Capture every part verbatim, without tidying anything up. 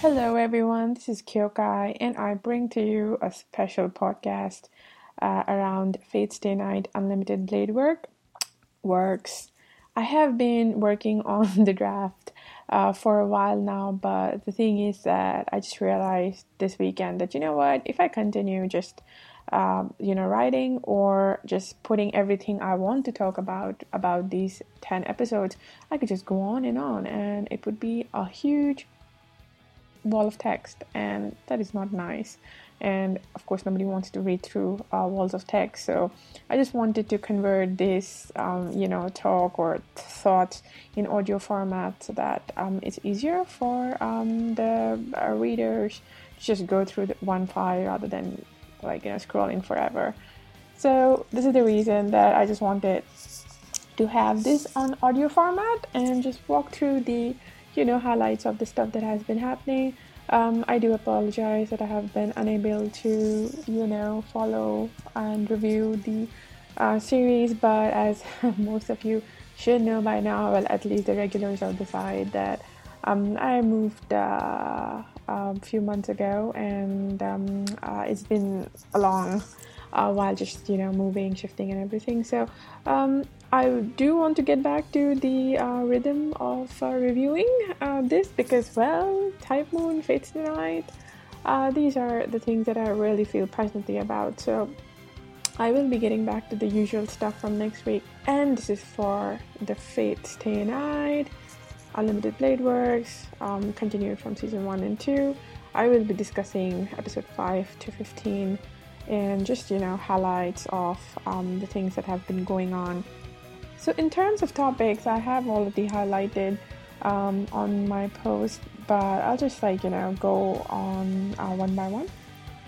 Hello, everyone. This is Kyokai, and I bring to you a special podcast uh, around Fate Stay Night Unlimited Blade Work works. I have been working on the draft uh, for a while now, but the thing is that I just realized this weekend that you know what, if I continue just um, you know writing or just putting everything I want to talk about about these ten episodes, I could just go on and on, and it would be a huge wall of text, and that is not nice. And of course, nobody wants to read through uh, walls of text. So I just wanted to convert this, um, you know, talk or thoughts in audio format so that um, it's easier for um, the uh, readers to just go through the one file rather than like you know scrolling forever. So this is the reason that I just wanted to have this on audio format and just walk through the you know highlights of the stuff that has been happening. um, I do apologize that I have been unable to you know follow and review the uh, series, but as most of you should know by now, well, at least the regulars of the side, that um, I moved uh, a few months ago, and um, uh, it's been a long uh, while just you know moving, shifting, and everything. So um, I do want to get back to the uh, rhythm of uh, reviewing uh, this because, well, Type Moon, Fates Denied, uh, these are the things that I really feel passionately about. So I will be getting back to the usual stuff from next week, and this is for the Fate Stay Night Unlimited Blade Works, um, continued from season one and two. I will be discussing episode five to fifteen and just, you know, highlights of um, the things that have been going on. So in terms of topics, I have already highlighted um, on my post, but I'll just like, you know, go on uh, one by one.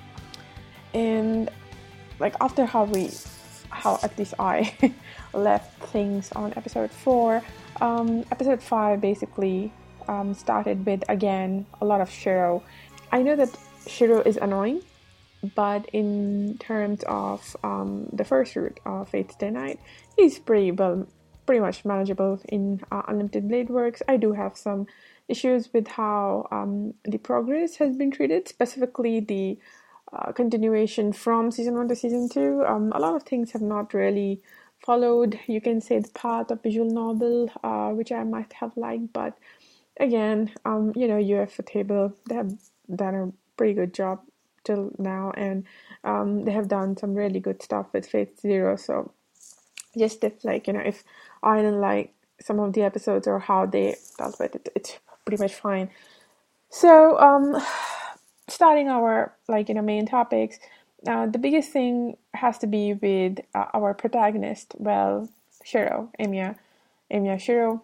And like after how we, how at least I left things on episode four, um, episode five basically um, started with, again, a lot of Shiro. I know that Shiro is annoying, but in terms of um, the first route of Fate Stay Night, he's pretty well, pretty much manageable in uh, Unlimited Blade Works. I do have some issues with how um, the progress has been treated, specifically the uh, continuation from season one to season two. Um, a lot of things have not really followed, you can say, the path of visual novel, uh, which I might have liked, but again, um, you know, ufotable, they have done a pretty good job till now, and um, they have done some really good stuff with Fate Zero. So just if like you know if I didn't like some of the episodes or how they dealt with it, it's pretty much fine. So um, starting our like you know main topics, uh, the biggest thing has to be with uh, our protagonist. Well, Shiro, Emiya. Emiya Shiro.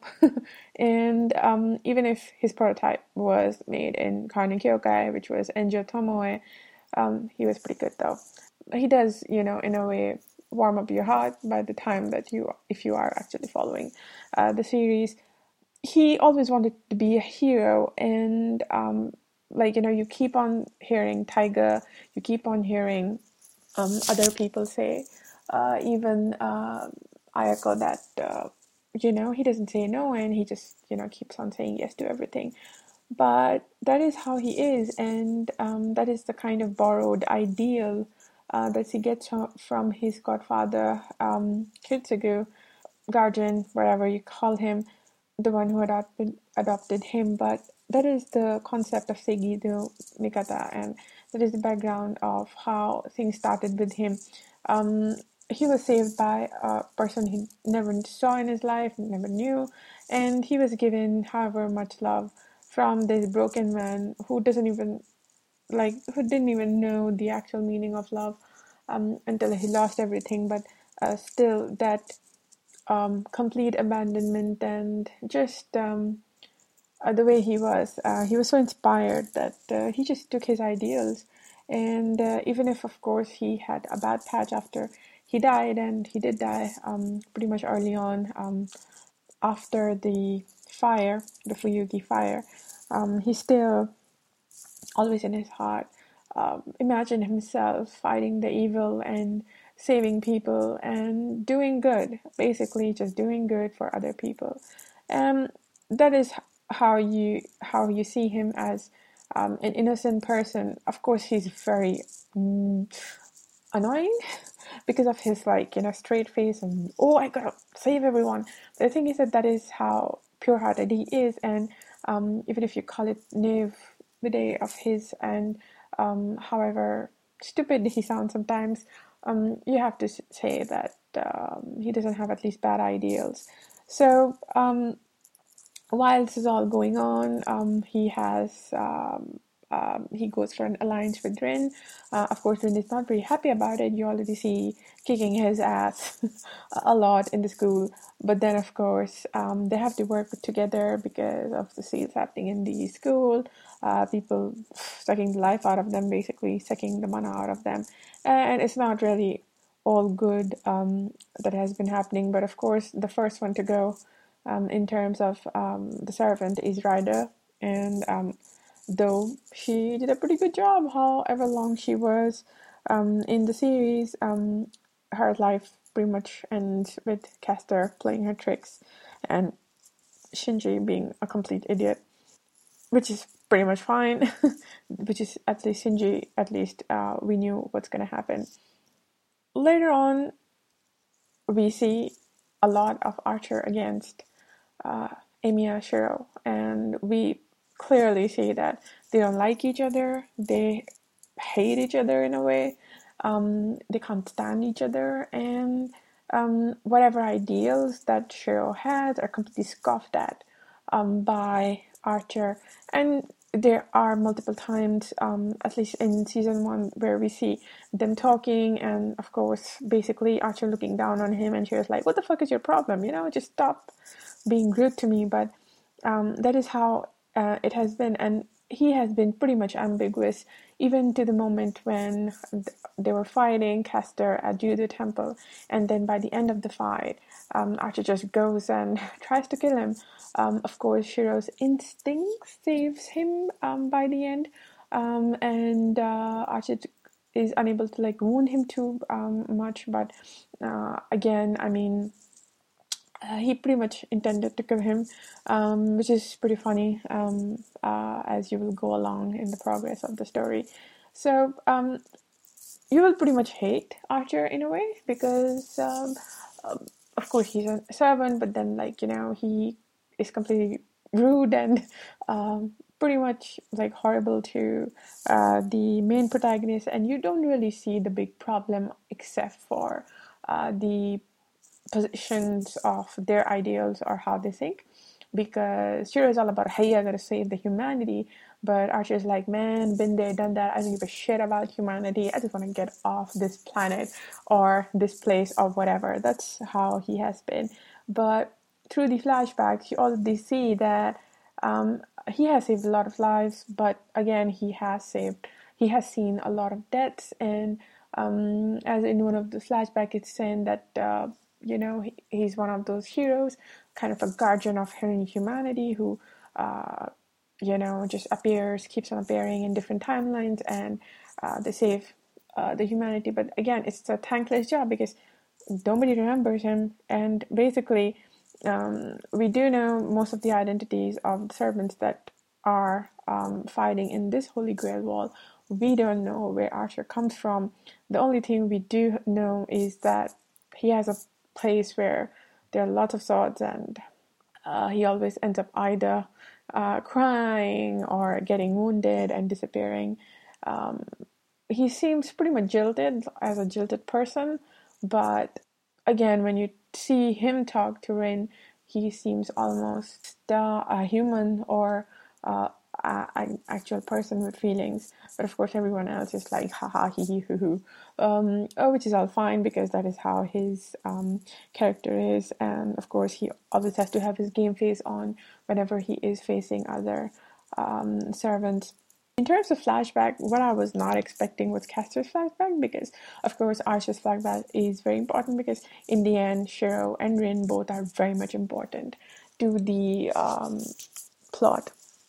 And um, even if his prototype was made in Karnen Kyokai, which was Enjo Tomoe, um, he was pretty good though. He does, you know, in a way, warm up your heart by the time that you, if you are actually following uh, the series. He always wanted to be a hero, and um, like you know, you keep on hearing Taiga, you keep on hearing um, other people say, uh, even uh, Ayako, that uh, you know he doesn't say no, and he just you know keeps on saying yes to everything. But that is how he is, and um, that is the kind of borrowed ideal uh, that he gets from his godfather, um, Kitsugu, guardian, whatever you call him, the one who adopted adopted him. But that is the concept of Seigido Mikata, and that is the background of how things started with him. Um, he was saved by a person he never saw in his life, never knew, and he was given however much love from this broken man who doesn't even like who didn't even know the actual meaning of love um, until he lost everything. But uh, still, that um, complete abandonment and just um, uh, the way he was, uh, he was so inspired that uh, he just took his ideals. And uh, even if, of course, he had a bad patch after he died, and he did die um, pretty much early on um, after the fire, the Fuyugi fire, um, he still always in his heart um, imagine himself fighting the evil and saving people and doing good, basically just doing good for other people. Um, that is how you how you see him as um, an innocent person. Of course, he's very mm, annoying because of his like you know straight face and oh I gotta save everyone. But the thing is that that is how pure-hearted he is, and um, even if you call it naivete of his, and um, however stupid he sounds sometimes, um, you have to say that um, he doesn't have at least bad ideals. So um, while this is all going on, um, he has um, um, he goes for an alliance with Rin. Uh, of course, Rin is not very happy about it. You already see kicking his ass a lot in the school. But then, of course, um, they have to work together because of the sales happening in the school. Uh, people sucking the life out of them, basically sucking the mana out of them, and it's not really all good um, that has been happening. But of course, the first one to go um, in terms of um, the servant is Ryder, and um, though she did a pretty good job, however long she was um, in the series, um, her life pretty much ends with Castor playing her tricks and Shinji being a complete idiot, which is pretty much fine. Which is at least Shinji, at least uh, we knew what's gonna happen. Later on, we see a lot of Archer against uh, Emiya Shiro, and we clearly see that they don't like each other. They hate each other in a way. Um, they can't stand each other, and um, whatever ideals that Shiro has are completely scoffed at um, by Archer. And there are multiple times, um, at least in season one, where we see them talking, and of course, basically Archer looking down on him, and Shiro's like, "What the fuck is your problem? You know, just stop being rude to me." But um, that is how uh, it has been, and he has been pretty much ambiguous, even to the moment when they were fighting Castor at Judo Temple, and then by the end of the fight, um, Archer just goes and tries to kill him. Um, of course, Shiro's instinct saves him um, by the end, um, and uh, Archer is unable to like wound him too um, much. But uh, again, I mean, uh, he pretty much intended to kill him, um, which is pretty funny um, uh, as you will go along in the progress of the story. So um, you will pretty much hate Archer in a way because, um, um, of course, he's a servant, but then, like, you know, he is completely rude and um, pretty much like horrible to uh, the main protagonist, and you don't really see the big problem except for uh, the positions of their ideals or how they think, because Shiro is all about, hey, I gotta save the humanity, but Archer is like, man, been there, done that, I don't give a shit about humanity, I just want to get off this planet or this place or whatever. That's how he has been. But through the flashbacks, you already see that um, he has saved a lot of lives, but again, he has saved, he has seen a lot of deaths, and um, as in one of the flashbacks, it's saying that uh, you know he, he's one of those heroes, kind of a guardian of humanity who uh, you know just appears, keeps on appearing in different timelines, and uh, they save uh, the humanity. But again, it's a thankless job because nobody remembers him, and basically um, we do know most of the identities of the servants that are um, fighting in this Holy Grail Wall. We don't know where Archer comes from. The only thing we do know is that he has a place where there are lots of swords, and uh, he always ends up either uh, crying or getting wounded and disappearing. Um, he seems pretty much jilted as a jilted person, but again, when you see him talk to Rin, he seems almost uh, a human or uh, a, an actual person with feelings. But of course, everyone else is like, haha, hee hee hoo hoo. Um, oh, which is all fine because that is how his um, character is. And of course, he always has to have his game face on whenever he is facing other um, servants. In terms of flashback, what I was not expecting was Castor's flashback because, of course, Archer's flashback is very important because in the end, Shiro and Rin both are very much important to the um, plot.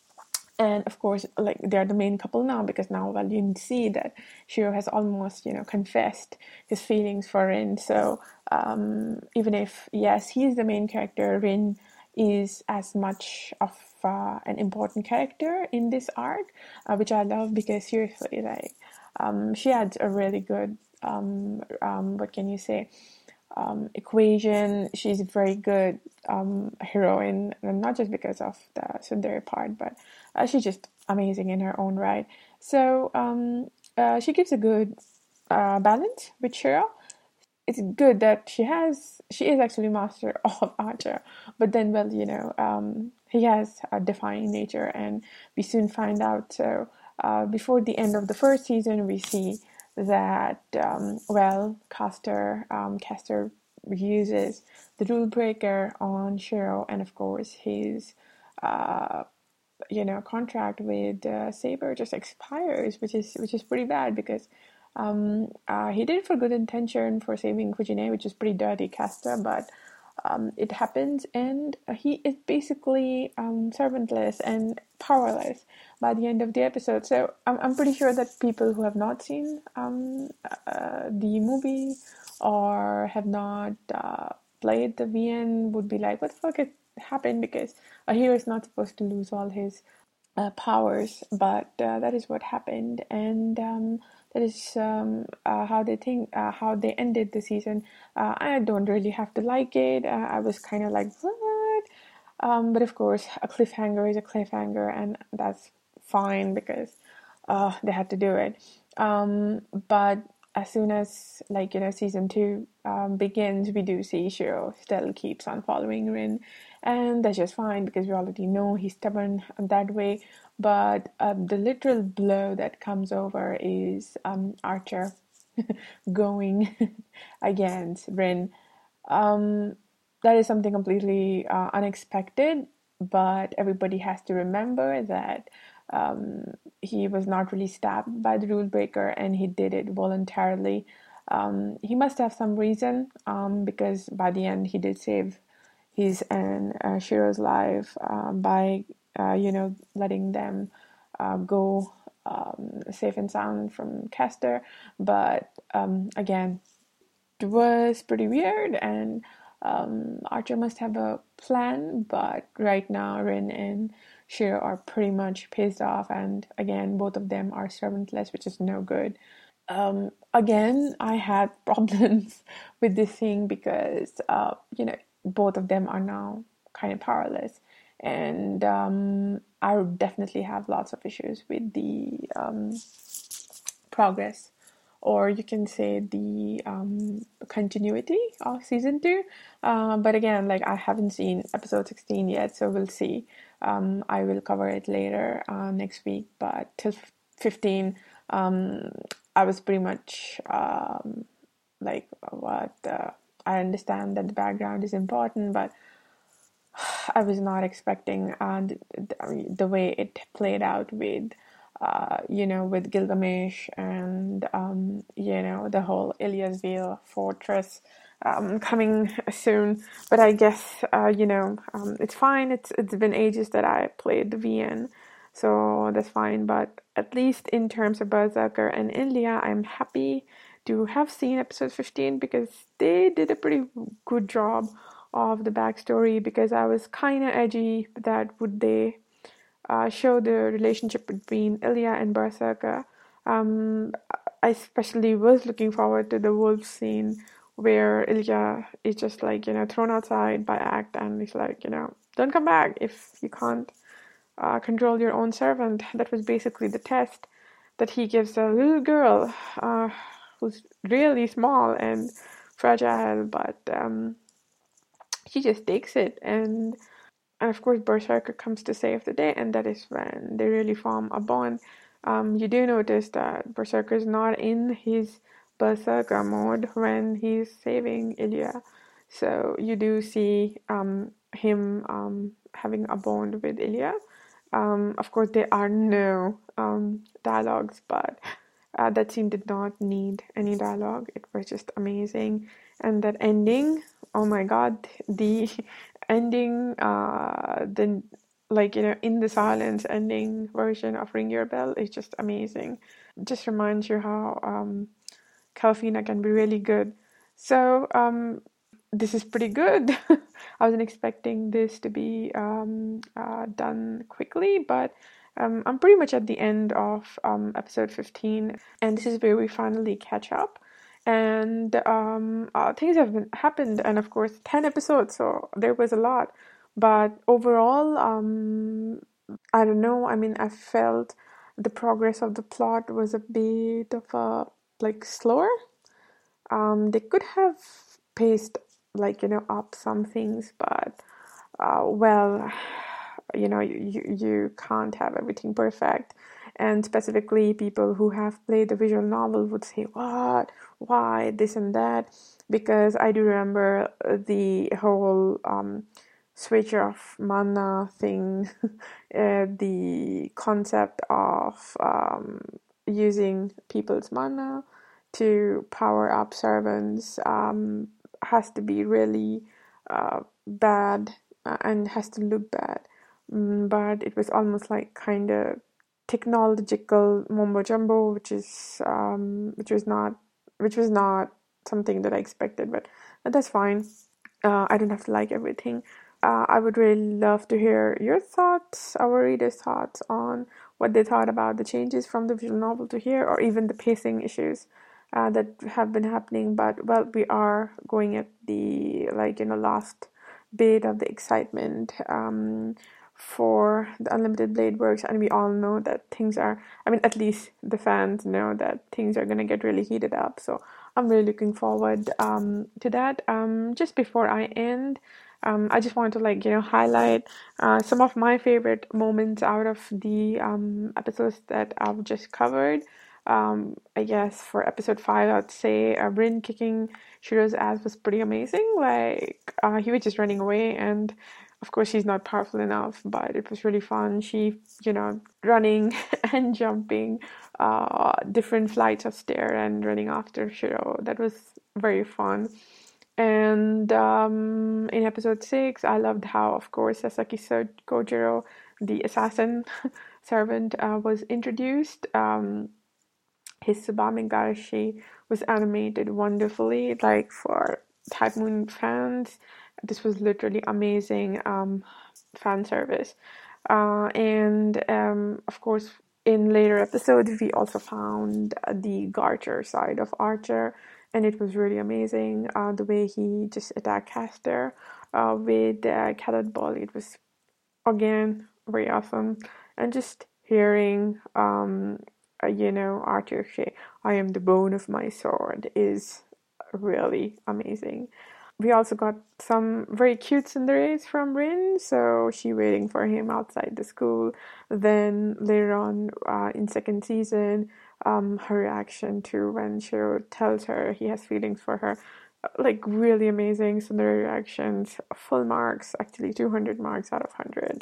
And of course, like they're the main couple now because now, well, you see that Shiro has almost, you know, confessed his feelings for Rin. So um, even if yes, he's the main character, Rin is as much of uh, an important character in this arc, uh, which I love because seriously, like um, she had a really good um, um, what can you say um, equation. She's a very good um, heroine, and not just because of the Sundari part, but uh, she's just amazing in her own right. So um, uh, she gives a good uh, balance with Shiro. It's good that she has she is actually master of Archer, but then well you know um, he has a defying nature, and we soon find out. So uh, before the end of the first season, we see that um, well Caster um, Caster uses the rule breaker on Shiro, and of course his uh, you know contract with uh, Saber just expires, which is which is pretty bad because um, uh, he did it for good intention for saving Fujine, which is pretty dirty Casta, but um, it happens, and he is basically um, servantless and powerless by the end of the episode. So I'm I'm pretty sure that people who have not seen um, uh, the movie or have not uh, played the V N would be like, what the fuck happened? Because a hero is not supposed to lose all his uh, powers, but uh, that is what happened, and um, that is um, uh, how they think, uh, how they ended the season. Uh, I don't really have to like it. Uh, I was kind of like, what? Um, but of course, a cliffhanger is a cliffhanger, and that's fine because uh, they had to do it. Um, but as soon as like you know season two um, begins, we do see Shiro still keeps on following Rin, and that's just fine because we already know he's stubborn that way. But um, the literal blow that comes over is um, Archer going against Rin. Um, that is something completely uh, unexpected, but everybody has to remember that um, he was not really stabbed by the rule breaker, and he did it voluntarily. Um, he must have some reason um, because by the end he did save his and uh, Shiro's life um, by uh, you know letting them uh, go um, safe and sound from Castor. But um, again, it was pretty weird, and um, Archer must have a plan, but right now Rin and Shiro are pretty much pissed off, and again, both of them are servantless, which is no good. Um, again, I had problems with this thing because, uh, you know, both of them are now kind of powerless, and um, I definitely have lots of issues with the um, progress, or you can say the um, continuity of season two. Uh, but again, like I haven't seen episode sixteen yet, so we'll see. Um, I will cover it later uh, next week, but till fifteen, um, I was pretty much um, like what uh, I understand that the background is important, but I was not expecting uh, the, the way it played out with, uh, you know, with Gilgamesh and, um, you know, the whole Ilyasville fortress um, coming soon. But I guess, uh, you know, um, it's fine. It's It's been ages that I played the V N, so that's fine. But at least in terms of Berserker and India, I'm happy to have seen episode fifteen because they did a pretty good job of the backstory, because I was kind of edgy that would they uh, show the relationship between Ilya and Berserker. Um, I especially was looking forward to the wolf scene where Ilya is just like, you know, thrown outside by Act, and he's like, you know, don't come back if you can't uh, control your own servant. That was basically the test that he gives a little girl uh, who's really small and fragile, but um, she just takes it, and and of course Berserker comes to save the day, and that is when they really form a bond. Um, you do notice that Berserker is not in his Berserker mode when he's saving Ilya, so you do see um, him um, having a bond with Ilya. Um, of course, there are no um, dialogues, but uh, that scene did not need any dialogue. It was just amazing. And that ending, oh my god, the ending, uh, the like, you know, in the silence ending version of Ring Your Bell is just amazing. Just reminds you how um, Calvina can be really good. So, um, this is pretty good. I wasn't expecting this to be um, uh, done quickly, but um, I'm pretty much at the end of um, episode fifteen, and this is where we finally catch up. And um, uh, things have been, happened, and of course, ten episodes, so there was a lot. But overall, um, I don't know. I mean, I felt the progress of the plot was a bit of a like slower. Um, they could have paced like you know up some things, but uh, well, you know you you can't have everything perfect. And specifically, people who have played the visual novel would say, "What? Why this and that?" Because I do remember uh, the whole um, switch of mana thing, uh, the concept of um, using people's mana to power up servants um, has to be really uh, bad uh, and has to look bad. Mm, but it was almost like kind of technological mumbo jumbo, which is um, which was not which was not something that I expected, but, but that's fine. Uh, I don't have to like everything. Uh, I would really love to hear your thoughts, our readers' thoughts on what they thought about the changes from the visual novel to here, or even the pacing issues uh, that have been happening. But well, we are going at the like you know last bit of the excitement um, for the Unlimited Blade Works, and we all know that things are. I mean, at least the fans know that things are gonna get really heated up. So I'm really looking forward um, to that. Um, just before I end, um, I just want to like you know highlight uh, some of my favorite moments out of the um, episodes that I've just covered. Um, I guess for episode five, I'd say uh, Rin kicking Shiro's ass was pretty amazing. Like uh, he was just running away, and of course she's not powerful enough, but it was really fun. She, you know, running and jumping uh, different flights of stair and running after Shiro. That was very fun. And um, in episode six, I loved how, of course, Sasaki so- Kojiro, the assassin servant, uh, was introduced. Um, his Tsubame Garashi was animated wonderfully. Like for Type Moon fans, this was literally amazing um, fan service. Uh, and um, of course, in later episodes, we also found uh, the Garcher side of Archer, and it was really amazing. Uh, the way he just attacked Caster uh, with uh, Cannot Ball, it was again very awesome. And just hearing, um, uh, you know, Archer say, "I am the bone of my sword," is really amazing. We also got some very cute tsunderes from Rin, so she waiting for him outside the school. Then later on uh, in second season, um, her reaction to when Shiro tells her he has feelings for her, like really amazing tsundere reactions, full marks, actually two hundred marks out of one hundred.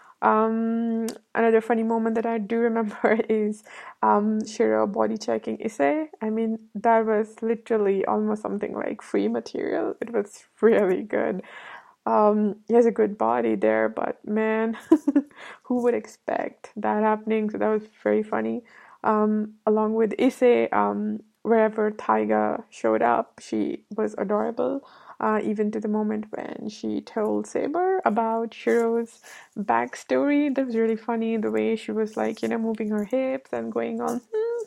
Um, another funny moment that I do remember is um, Shiro body checking Issei. I mean, that was literally almost something like free material. It was really good. Um, he has a good body there, but man, who would expect that happening? So that was very funny. Um, along with Issei, um, wherever Taiga showed up, she was adorable. Uh, even to the moment when she told Saber about Shiro's backstory, that was really funny. The way she was like, you know, moving her hips and going on.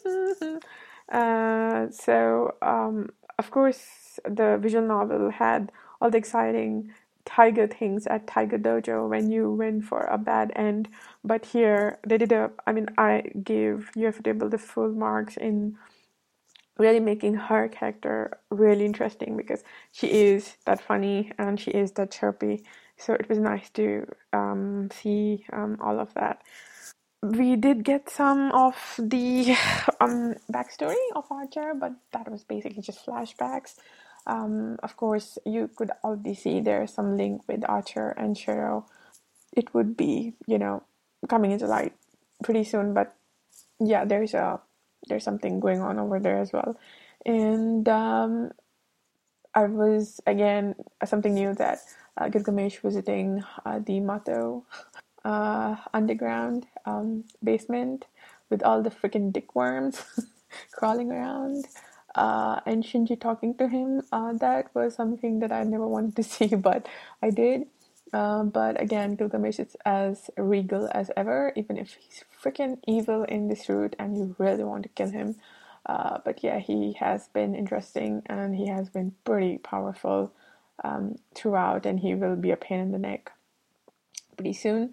uh, so, um, of course, the visual novel had all the exciting Tiger things at Tiger Dojo when you win for a bad end. But here they did a, I mean, I give Ufotable the full marks in really making her character really interesting because she is that funny and she is that chirpy. So it was nice to um, see um, all of that. We did get some of the um, backstory of Archer, but that was basically just flashbacks. Um, of course, you could already see there's some link with Archer and Shiro. It would be, you know, coming into light pretty soon, but yeah, there's a there's something going on over there as well. And um, I was again something new that uh, Gilgamesh visiting uh, the Mato uh, underground um, basement with all the freaking dick worms crawling around. uh, and Shinji talking to him. Uh, that was something that I never wanted to see, but I did. Uh, but again, Gilgamesh is as regal as ever, even if he's freaking evil in this route and you really want to kill him. Uh, but yeah, he has been interesting and he has been pretty powerful um, throughout, and he will be a pain in the neck pretty soon.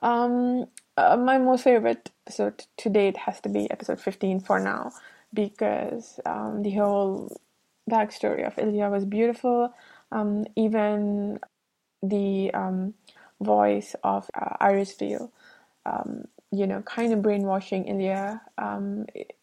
Um, uh, my most favorite episode to date has to be episode fifteen for now, because um, the whole backstory of Ilya was beautiful. Um, even the um, voice of uh, Iris Veal, um, you know, kind of brainwashing Ilya. Um,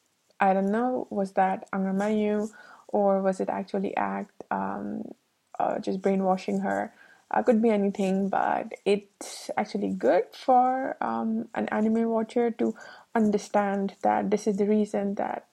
I don't know, was that Angermayu or was it actually act, um, uh, just brainwashing her? Uh, could be anything, but it's actually good for um, an anime watcher to understand that this is the reason that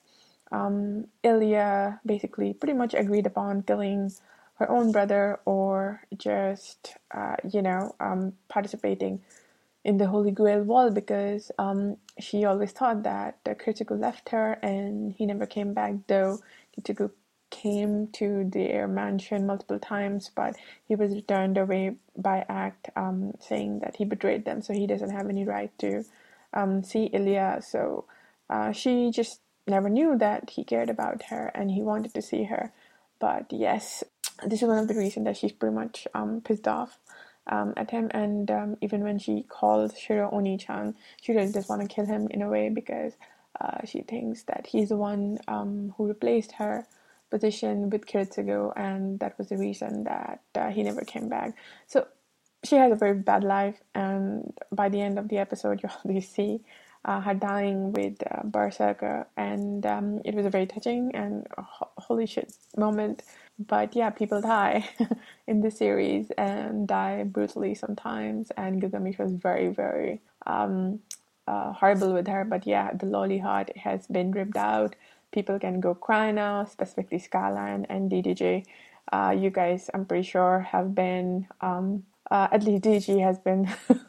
um, Ilya basically pretty much agreed upon killing her own brother, or just, uh, you know, um, participating in the Holy Grail Wall, because um, she always thought that uh, Kurtsugu left her and he never came back, though Kurtsugu came to their mansion multiple times, but he was returned away by Act, um, saying that he betrayed them, so he doesn't have any right to um, see Ilya. So uh, she just never knew that he cared about her and he wanted to see her. But yes, this is one of the reasons that she's pretty much um, pissed off um, at him. And um, even when she calls Shiro Oni-chan, she really just want to kill him in a way, because uh, she thinks that he's the one um, who replaced her position with Kiritsugu, and that was the reason that uh, he never came back. So she has a very bad life, and by the end of the episode, you already see uh, her dying with uh, Berserker, and um, it was a very touching and ho- holy shit moment. But yeah, people die in the series and die brutally sometimes, and Gilgamesh was very, very um, uh, horrible with her. But yeah, the lolly heart has been ripped out. People can go cry now, specifically Skyline and D D J. Uh, you guys, I'm pretty sure, have been um, uh, at least D G has been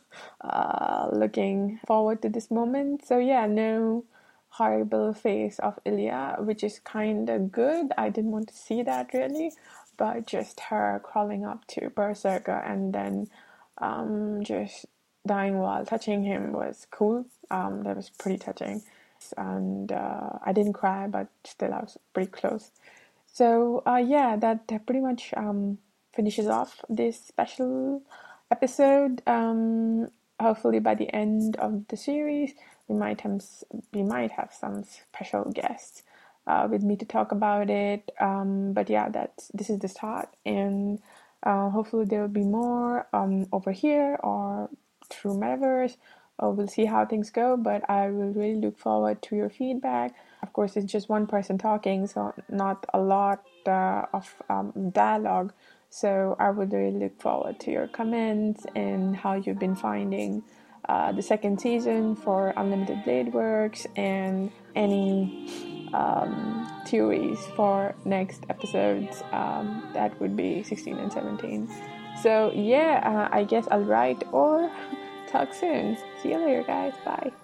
uh, looking forward to this moment. So yeah, no horrible face of Ilya, which is kind of good. I didn't want to see that really, but just her crawling up to Berserker and then um, just dying while touching him was cool. Um, that was pretty touching. And uh, I didn't cry, but still I was pretty close. So uh, yeah, that pretty much um, finishes off this special episode. Um, hopefully, by the end of the series, we might have we might have some special guests uh, with me to talk about it. Um, but yeah, that's this is the start, and uh, hopefully there will be more um, over here or through Metaverse. Uh, we'll see how things go, but I will really look forward to your feedback. Of course, it's just one person talking, so not a lot uh, of um, dialogue. So I would really look forward to your comments and how you've been finding uh, the second season for Unlimited Blade Works, and any um, theories for next episodes. Um, that would be sixteen and seventeen. So yeah, uh, I guess I'll write or talk soon. See you later, guys. Bye.